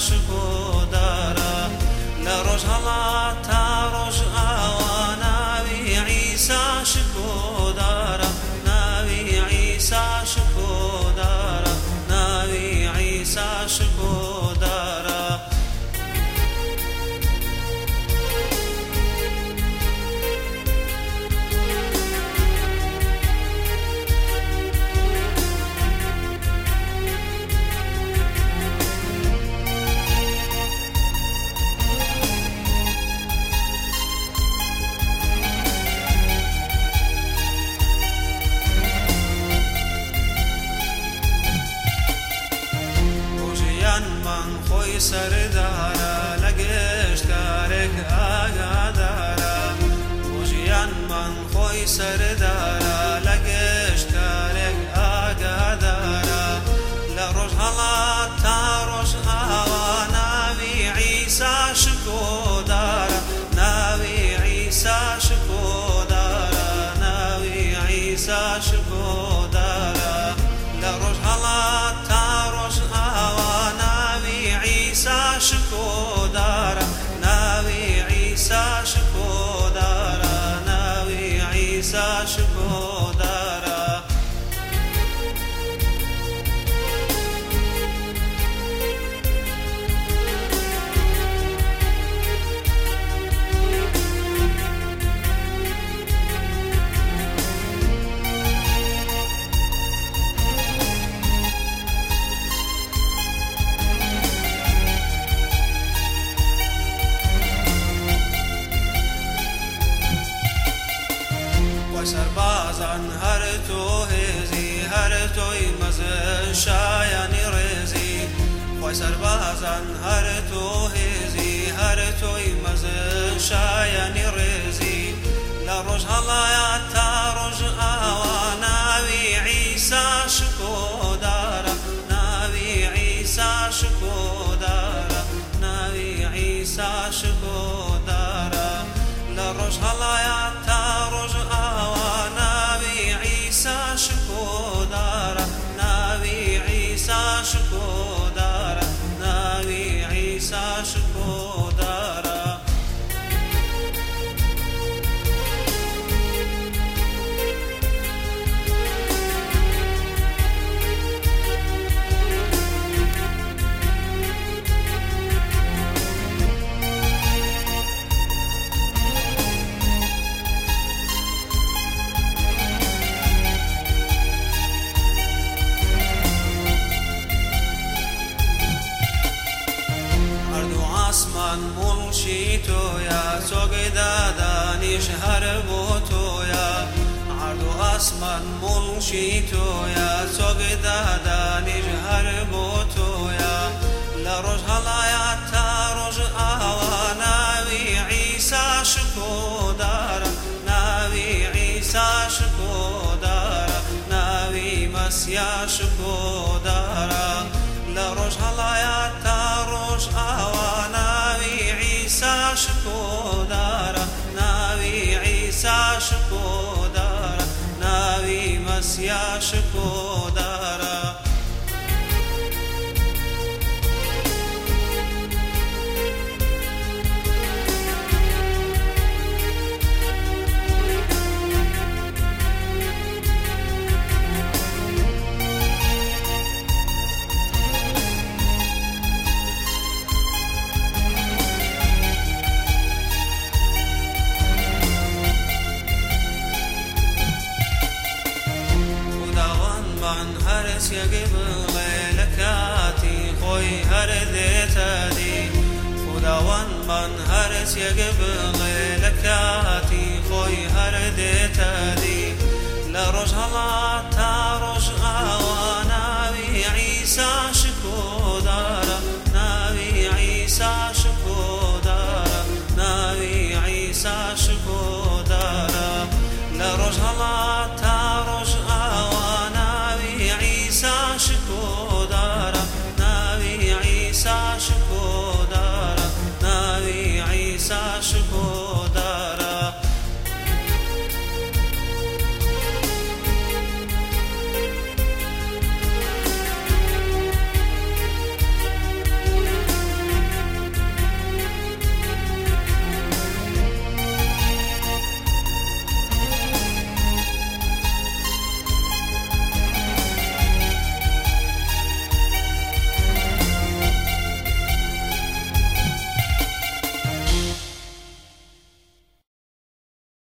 شکودارا لروج هلاتا روج آواناوی عیسی شکودارا ناوی عیسی شکودارا ناوی عیسی شکودارا من خوی سردارا لگشت کارک آگادارا بوجیان من خوی سردارا لگشت کارک آگادارا لروج هلاتا روج آوا ناوی عیسی شکودارا ناوی عیسی شکودارا ناوی عیسی شکودارا لروج هلاتا روج آوا عیسی شکودارا ناوی عیسی شکودارا ناوی عیسی شکودارا سربازان هر تو هزی هر توی مزه شایانی رزی خواه سربازان هر تو هزی هر توی مزه شایانی رزی لروج هلاتا روج آوا ناوی عیسی شکودارا ناوی عیسی شکودارا ناوی عیسی شکودارا لروج هلاتا روج آوا ناوی عیسی شکودارا ناوی عیسی شکودارا ناوی عیسی شکودارا آسمان ملشی تویا سوگدا دانش هر بو تویا عرض آسمان ملشی تویا سوگدا دانش هر بو تویا لروج هلاتا روج آوا ناوی عیسی شکودارا ناوی عیسی شکودارا ناوی مسیح شکودارا لروج هلاتا روج آوا ناوی عیسی شکودارا ناوی عیسی شکودارا ناوی مسیح شکودارا هرس يقبل لكاتي خوي هرديتادي خداوان من هرس يقبل لكاتي خوي هرديتادي لروج هلاتا روج آوا ناوي عيسى شكودارا ناوي عيسى شكودارا ناوي عيسى شكودارا لروج هلاتا روج آوا ناوي عيسى شكودارا ناوي عيسى شكودارا ناوي عيسى شكودارا